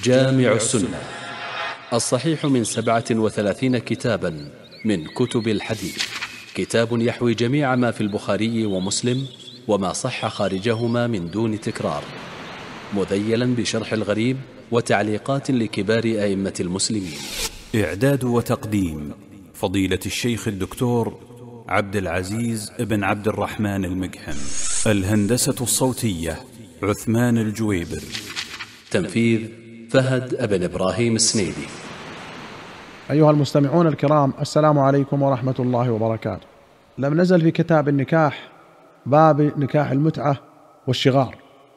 جامع السنة الصحيح من 37 كتابا من كتب الحديث، كتاب يحوي جميع ما في البخاري ومسلم وما صح خارجهما من دون تكرار، مذيلا بشرح الغريب وتعليقات لكبار أئمة المسلمين. إعداد وتقديم فضيلة الشيخ الدكتور عبد العزيز بن عبد الرحمن المقحم. الهندسة الصوتية عثمان الجويبر. تنفيذ فهد بن إبراهيم السنيدي. أيها المستمعون الكرام، السلام عليكم ورحمة الله وبركاته. لم نزل في كتاب النكاح باب نكاح المتعة والشغار.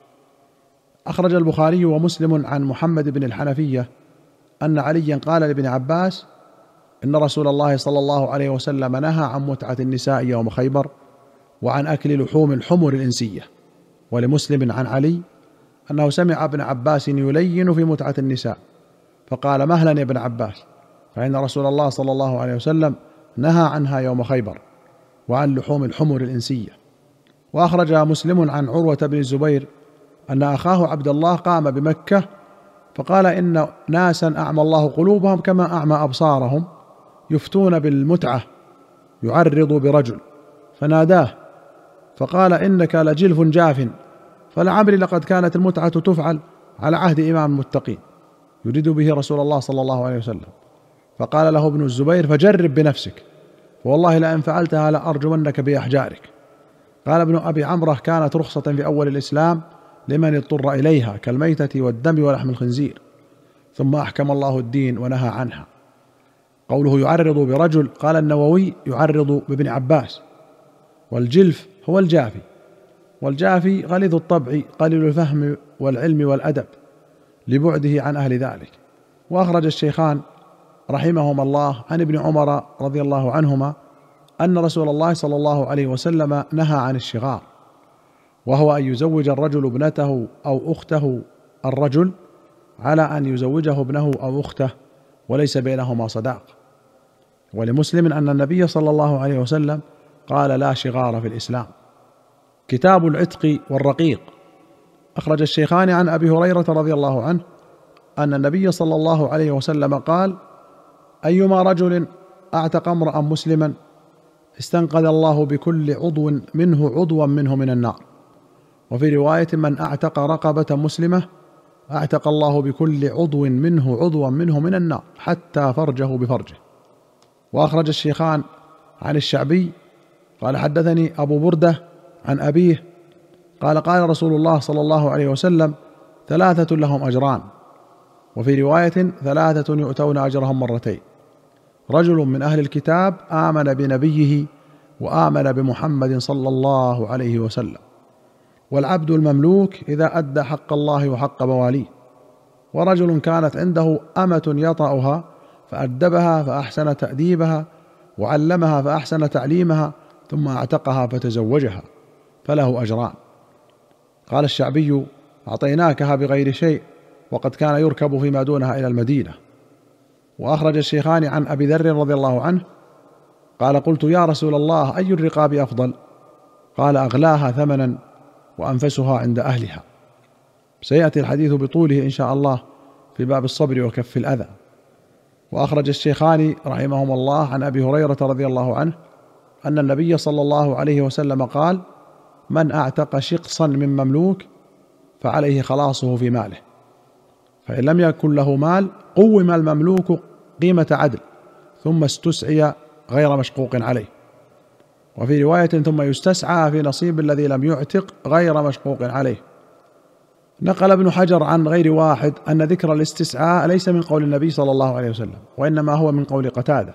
أخرج البخاري ومسلم عن محمد بن الحنفية أن عليا قال لابن عباس إن رسول الله صلى الله عليه وسلم نهى عن متعة النساء يوم خيبر وعن أكل لحوم الحمر الإنسية. ولمسلم عن علي أنه سمع ابن عباس يلين في متعة النساء فقال: مهلا يا ابن عباس، فإن رسول الله صلى الله عليه وسلم نهى عنها يوم خيبر وعن لحوم الحمر الإنسية. وأخرج مسلم عن عروة بن الزبير أن أخاه عبد الله قام بمكة فقال: إن ناسا أعمى الله قلوبهم كما أعمى أبصارهم يفتون بالمتعة يعرض برجل، فناداه فقال: إنك لجلف جاف، فلعمري لقد كانت المتعة تفعل على عهد إمام المتقين، يريد به رسول الله صلى الله عليه وسلم. فقال له ابن الزبير: فجرب بنفسك، والله لئن فعلتها لأرجمنك بأحجارك. قال ابن أبي عمرة: كانت رخصة في أول الإسلام لمن اضطر إليها كالميتة والدم ولحم الخنزير، ثم أحكم الله الدين ونهى عنها. قوله يعرض برجل، قال النووي: يعرض بابن عباس. والجلف هو الجافي، والجافي غليظ الطبع قليل الفهم والعلم والأدب لبعده عن أهل ذلك. وأخرج الشيخان رحمهما الله عن ابن عمر رضي الله عنهما أن رسول الله صلى الله عليه وسلم نهى عن الشغار، وهو أن يزوج الرجل ابنته أو أخته الرجل على أن يزوجه ابنه أو أخته وليس بينهما صداق. ولمسلم أن النبي صلى الله عليه وسلم قال: لا شغار في الإسلام. كتاب العتق والرقيق. أخرج الشيخان عن أبي هريرة رضي الله عنه أن النبي صلى الله عليه وسلم قال: أيما رجل أعتق امرأ مسلما استنقذ الله بكل عضو منه عضوا منه من النار. وفي رواية: من أعتق رقبة مسلمة أعتق الله بكل عضو منه عضوا منه من النار حتى فرجه بفرجه. وأخرج الشيخان عن الشعبي قال: حدثني أبو بردة عن أبيه قال: قال رسول الله صلى الله عليه وسلم: ثلاثة لهم أجران. وفي رواية: ثلاثة يؤتون أجرهم مرتين: رجل من أهل الكتاب آمن بنبيه وآمن بمحمد صلى الله عليه وسلم، والعبد المملوك إذا أدى حق الله وحق مواليه، ورجل كانت عنده أمة يطأها فأدبها فأحسن تأديبها وعلمها فأحسن تعليمها ثم أعتقها فتزوجها فله أجران. قال الشعبي: أعطيناكها بغير شيء، وقد كان يركب فيما دونها إلى المدينة. وأخرج الشيخان عن أبي ذر رضي الله عنه قال: قلت يا رسول الله، أي الرقاب أفضل؟ قال: أغلاها ثمنا وأنفسها عند أهلها. سيأتي الحديث بطوله إن شاء الله في باب الصبر وكف الأذى. وأخرج الشيخان رحمهما الله عن أبي هريرة رضي الله عنه أن النبي صلى الله عليه وسلم قال: من أعتق شقصا من مملوك فعليه خلاصه في ماله، فإن لم يكن له مال قوم المملوك قيمة عدل ثم استسعي غير مشقوق عليه. وفي رواية: ثم يستسعى في نصيب الذي لم يعتق غير مشقوق عليه. نقل ابن حجر عن غير واحد أن ذكر الاستسعاء ليس من قول النبي صلى الله عليه وسلم، وإنما هو من قول قتادة.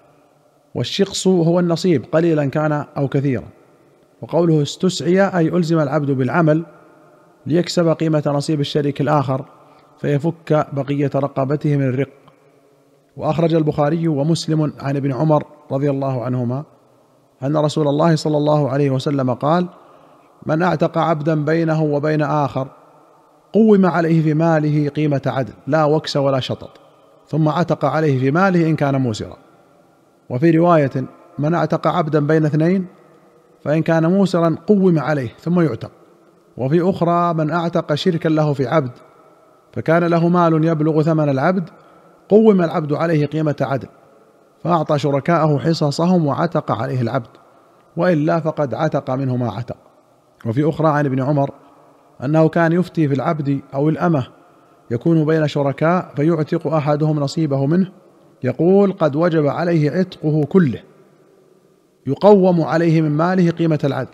والشقص هو النصيب قليلا كان أو كثيرا. وقوله استسعي أي ألزم العبد بالعمل ليكسب قيمة نصيب الشريك الآخر فيفك بقية رقبته من الرق. وأخرج البخاري ومسلم عن ابن عمر رضي الله عنهما أن رسول الله صلى الله عليه وسلم قال: من أعتق عبدا بينه وبين آخر قوم عليه في ماله قيمة عدل لا وكس ولا شطط، ثم عتق عليه في ماله إن كان موسرا. وفي رواية: من أعتق عبدا بين اثنين فإن كان موسرا قوم عليه ثم يعتق. وفي أخرى: من أعتق شركا له في عبد فكان له مال يبلغ ثمن العبد، قوم العبد عليه قيمة عدل، فأعطى شركاءه حصصهم وعتق عليه العبد، وإلا فقد عتق منه ما عتق. وفي أخرى عن ابن عمر أنه كان يفتي في العبد أو الأمة يكون بين شركاء، فيعتق أحدهم نصيبه منه، يقول: قد وجب عليه عتقه كله، يقوم عليه من ماله قيمة العدل،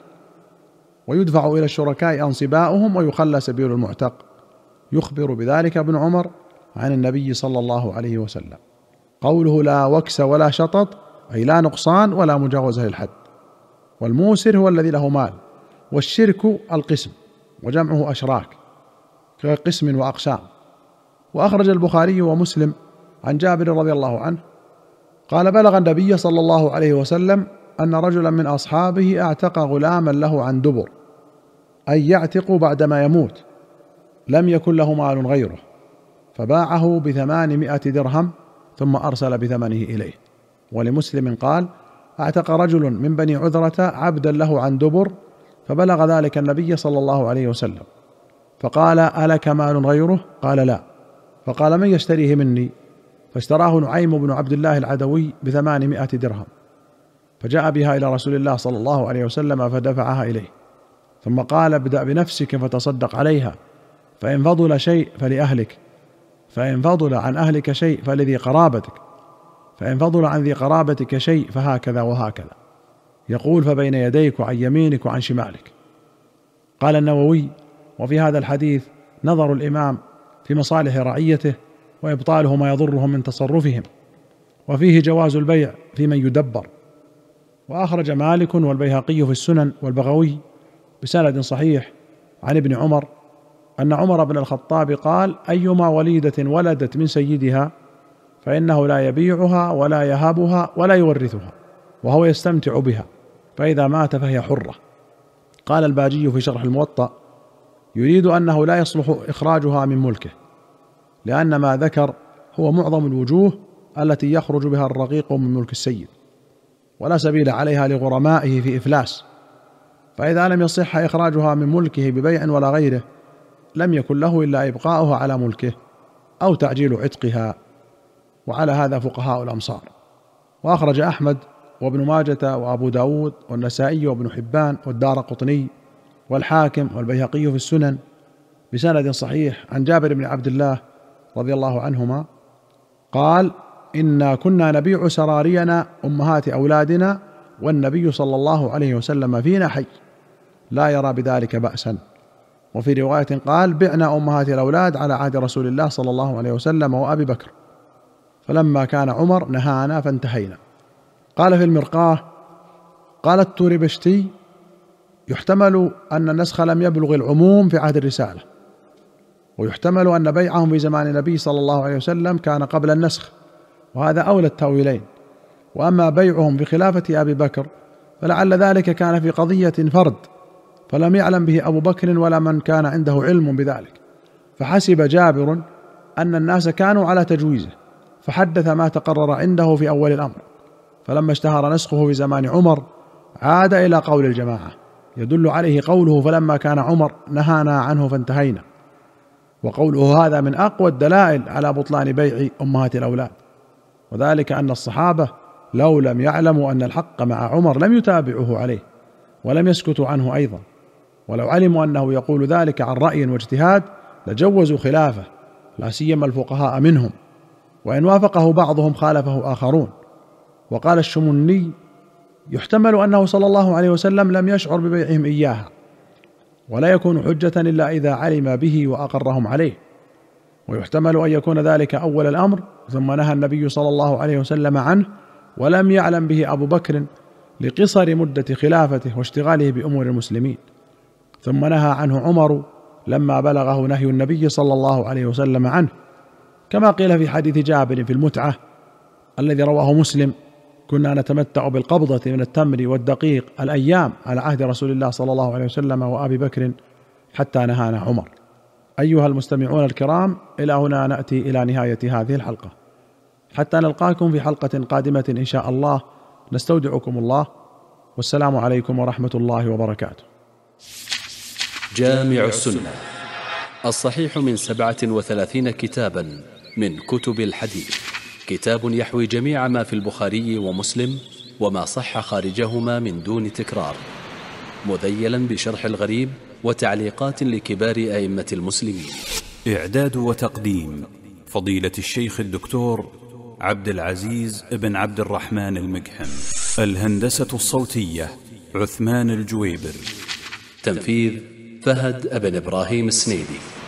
ويدفع إلى الشركاء أنصباؤهم ويخلى سبيل المعتق. يخبر بذلك ابن عمر عن النبي صلى الله عليه وسلم. قوله لا وكس ولا شطط، أي لا نقصان ولا مجاوزة للحد. والموسر هو الذي له مال، والشرك القسم، وجمعه أشراك كقسم وأقسام. وأخرج البخاري ومسلم عن جابر رضي الله عنه قال: بلغ النبي صلى الله عليه وسلم أن رجلا من أصحابه اعتق غلاما له عن دبر، أي يعتق بعدما يموت، لم يكن له مال غيره، فباعه ب800 درهم ثم أرسل بثمنه إليه. ولمسلم قال: اعتق رجل من بني عذرة عبدا له عن دبر، فبلغ ذلك النبي صلى الله عليه وسلم، فقال: ألك مال غيره؟ قال: لا. فقال: من يشتريه مني؟ فاشتراه نعيم بن عبد الله العدوي ب800 درهم، فجاء بها إلى رسول الله صلى الله عليه وسلم فدفعها إليه، ثم قال: ابدأ بنفسك فتصدق عليها، فإن فضل شيء فلأهلك، فإن فضل عن أهلك شيء فلذي قرابتك، فإن فضل عن ذي قرابتك شيء فهكذا وهكذا. يقول: فبين يديك وعن يمينك وعن شمالك. قال النووي: وفي هذا الحديث نظر الإمام في مصالح رعيته وإبطاله ما يضرهم من تصرفهم، وفيه جواز البيع في من يدبر. وأخرج مالك والبيهقي في السنن والبغوي بسند صحيح عن ابن عمر أن عمر بن الخطاب قال: أيما وليدة ولدت من سيدها فإنه لا يبيعها ولا يهبها ولا يورثها، وهو يستمتع بها، فإذا مات فهي حرة. قال الباجي في شرح الموطأ: يريد أنه لا يصلح إخراجها من ملكه، لأن ما ذكر هو معظم الوجوه التي يخرج بها الرقيق من ملك السيد، ولا سبيل عليها لغرمائه في إفلاس، فإذا لم يصح إخراجها من ملكه ببيع ولا غيره لم يكن له إلا إبقاؤها على ملكه أو تعجيل عتقها. وعلى هذا فقهاء الأمصار. وأخرج أحمد وابن ماجة وأبو داود والنسائي وابن حبان والدارقطني والحاكم والبيهقي في السنن بسند صحيح عن جابر بن عبد الله رضي الله عنهما قال: إنا كنا نبيع سرارينا أمهات أولادنا والنبي صلى الله عليه وسلم فينا حي، لا يرى بذلك بأسا. وفي رواية قال: بعنا أمهات الأولاد على عهد رسول الله صلى الله عليه وسلم وأبي بكر، فلما كان عمر نهانا فانتهينا. قال في المرقاة: قال التوربشتي: يحتمل أن النسخ لم يبلغ العموم في عهد الرسالة، ويحتمل أن بيعهم في زمان النبي صلى الله عليه وسلم كان قبل النسخ، وهذا أولى التأويلين. وأما بيعهم بخلافة أبي بكر فلعل ذلك كان في قضية فرد، فلم يعلم به أبو بكر ولا من كان عنده علم بذلك، فحسب جابر أن الناس كانوا على تجويزه، فحدث ما تقرر عنده في أول الأمر، فلما اشتهر نسخه في زمان عمر عاد إلى قول الجماعة، يدل عليه قوله: فلما كان عمر نهانا عنه فانتهينا. وقوله هذا من أقوى الدلائل على بطلان بيع أمهات الأولاد، وذلك أن الصحابة لو لم يعلموا أن الحق مع عمر لم يتابعوه عليه ولم يسكتوا عنه أيضا، ولو علموا أنه يقول ذلك عن رأي واجتهاد لجوزوا خلافه، لا سيما الفقهاء منهم، وإن وافقه بعضهم خالفه آخرون. وقال الشمني: يحتمل أنه صلى الله عليه وسلم لم يشعر ببيعهم إياها، ولا يكون حجة إلا إذا علم به وأقرهم عليه. ويحتمل أن يكون ذلك أول الأمر ثم نهى النبي صلى الله عليه وسلم عنه ولم يعلم به أبو بكر لقصر مدة خلافته واشتغاله بأمور المسلمين، ثم نهى عنه عمر لما بلغه نهي النبي صلى الله عليه وسلم عنه، كما قيل في حديث جابر في المتعة الذي رواه مسلم: كنا نتمتع بالقبضة من التمر والدقيق الأيام على عهد رسول الله صلى الله عليه وسلم وأبي بكر حتى نهانا عمر. أيها المستمعون الكرام، إلى هنا نأتي إلى نهاية هذه الحلقة، حتى نلقاكم في حلقة قادمة إن شاء الله، نستودعكم الله، والسلام عليكم ورحمة الله وبركاته. جامع السنة الصحيح من 37 كتابا من كتب الحديث. كتاب يحوي جميع ما في البخاري ومسلم وما صح خارجهما من دون تكرار، مذيلا بشرح الغريب وتعليقات لكبار أئمة المسلمين. إعداد وتقديم فضيلة الشيخ الدكتور عبد العزيز بن عبد الرحمن المقحم. الهندسة الصوتية عثمان الجويبر. تنفيذ فهد بن إبراهيم السنيدي.